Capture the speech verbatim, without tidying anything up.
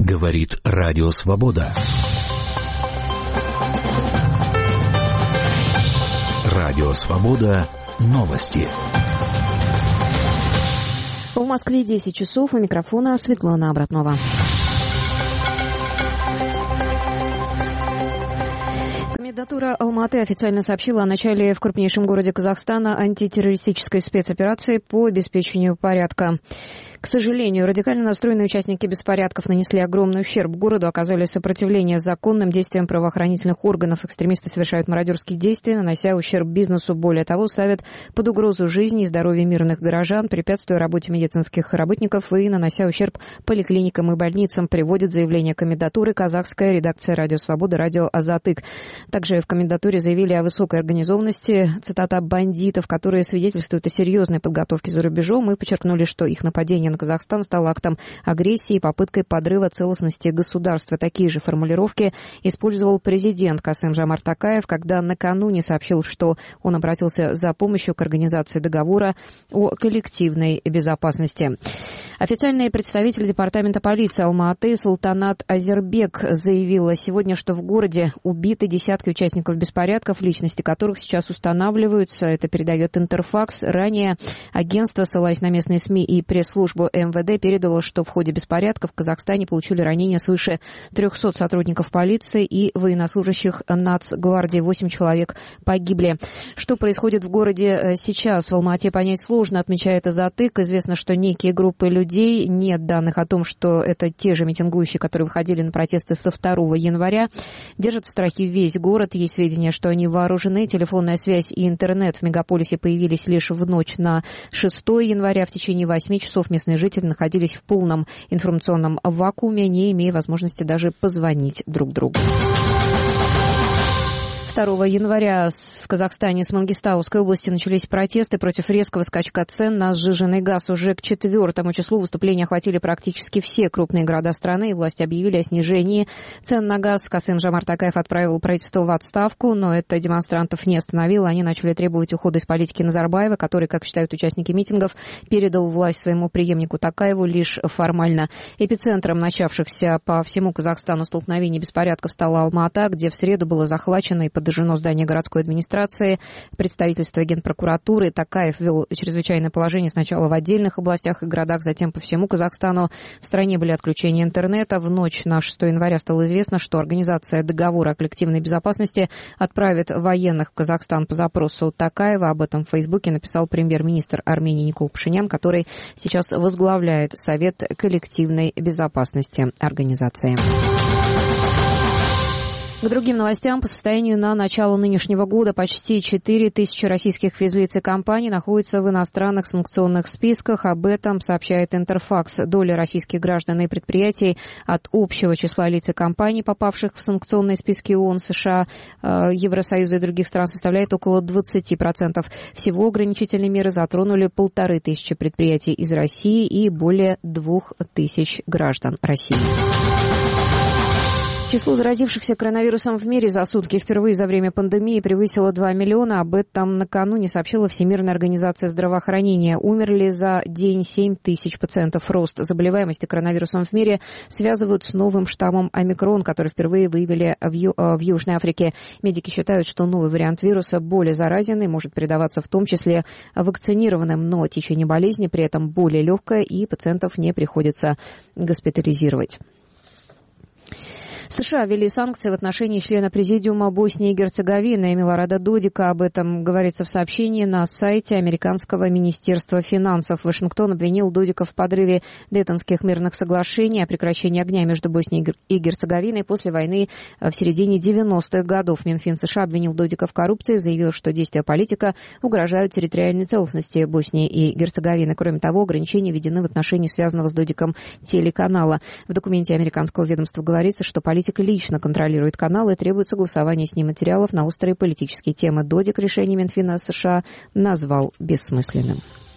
Говорит Радио Свобода. Радио Свобода. Новости. В Москве десять часов. У микрофона Светлана Обратнова. Комендатура Алматы официально сообщила о начале в крупнейшем городе Казахстана антитеррористической спецоперации по обеспечению порядка. К сожалению, радикально настроенные участники беспорядков нанесли огромный ущерб городу, оказали сопротивление законным действиям правоохранительных органов. Экстремисты совершают мародерские действия, нанося ущерб бизнесу. Более того, ставят под угрозу жизни и здоровья мирных горожан, препятствуя работе медицинских работников и нанося ущерб поликлиникам и больницам, приводит заявление комендатуры казахская редакция «Радио Свобода», радио «Азатык». Также в комендатуре заявили о высокой организованности, цитата, «бандитов», которые свидетельствуют о серьезной подготовке за рубежом, и подчеркнули, что их нападение на Казахстан стало актом агрессии и попыткой подрыва целостности государства. Такие же формулировки использовал президент Касым-Жомарт Токаев, когда накануне сообщил, что он обратился за помощью к организации договора о коллективной безопасности. Официальный представитель департамента полиции Алматы Султанат Азербек заявила сегодня, что в городе убиты десятки участников беспорядков, личности которых сейчас устанавливаются. Это передает Интерфакс. Ранее агентство, ссылаясь на местные СМИ и пресс-службу эм вэ дэ, передало, что в ходе беспорядков в Казахстане получили ранения свыше трехсот сотрудников полиции и военнослужащих Нацгвардии. Восемь человек погибли. Что происходит в городе сейчас, в Алмате понять сложно, отмечает Азатык. Известно, что некие группы людей, нет данных о том, что это те же митингующие, которые выходили на протесты со второго января, держат в страхе весь город. Есть сведения, что они вооружены. Телефонная связь и интернет в мегаполисе появились лишь в ночь на шестое января. В течение восьми часов местные жители находились в полном информационном вакууме, не имея возможности даже позвонить друг другу. второго января в Казахстане с Мангистауской области начались протесты против резкого скачка цен на сжиженный газ. Уже к четвертому числу выступления охватили практически все крупные города страны, и власти объявили о снижении цен на газ. Касым-Жомарт Токаев отправил правительство в отставку, но это демонстрантов не остановило. Они начали требовать ухода из политики Назарбаева, который, как считают участники митингов, передал власть своему преемнику Токаеву лишь формально. Эпицентром начавшихся по всему Казахстану столкновений беспорядков стала Алма-Ата, где в среду было захвачено и подожжено здание городской администрации, представительство Генпрокуратуры. Токаев ввел чрезвычайное положение сначала в отдельных областях и городах, затем по всему Казахстану. В стране были отключения интернета. В ночь на шестое января стало известно, что организация договора о коллективной безопасности отправит военных в Казахстан по запросу Токаева. Об этом в Фейсбуке написал премьер-министр Армении Никол Пашинян, который сейчас возглавляет Совет коллективной безопасности организации. К другим новостям. По состоянию на начало нынешнего года почти четыре тысячи российских физлиц и компаний находятся в иностранных санкционных списках. Об этом сообщает Интерфакс. Доля российских граждан и предприятий от общего числа лиц и компаний, попавших в санкционные списки ООН, США, Евросоюза и других стран, составляет около двадцать процентов. Всего ограничительные меры затронули полторы тысячи предприятий из России и более двух тысяч граждан России. Число заразившихся коронавирусом в мире за сутки впервые за время пандемии превысило два миллиона. Об этом накануне сообщила Всемирная организация здравоохранения. Умерли за день семь тысяч пациентов. Рост заболеваемости коронавирусом в мире связывают с новым штаммом омикрон, который впервые выявили в, Ю- в Южной Африке. Медики считают, что новый вариант вируса более заразен и может передаваться в том числе вакцинированным, но течение болезни при этом более легкое, и пациентов не приходится госпитализировать. США ввели санкции в отношении члена президиума Боснии и Герцеговины Милорада Додика. Об этом говорится в сообщении на сайте американского министерства финансов. Вашингтон обвинил Додика в подрыве Дейтонских мирных соглашений о прекращении огня между Боснией и Герцеговиной после войны в середине девяностых годов. Минфин США обвинил Додика в коррупции, заявил, что действия политика угрожают территориальной целостности Боснии и Герцеговины. Кроме того, ограничения введены в отношении связанного с Додиком телеканала. В документе американского ведомства говорится, что политика лично контролирует канал и требует согласования с ним материалов на острые политические темы. Додик решение Минфина США назвал бессмысленным.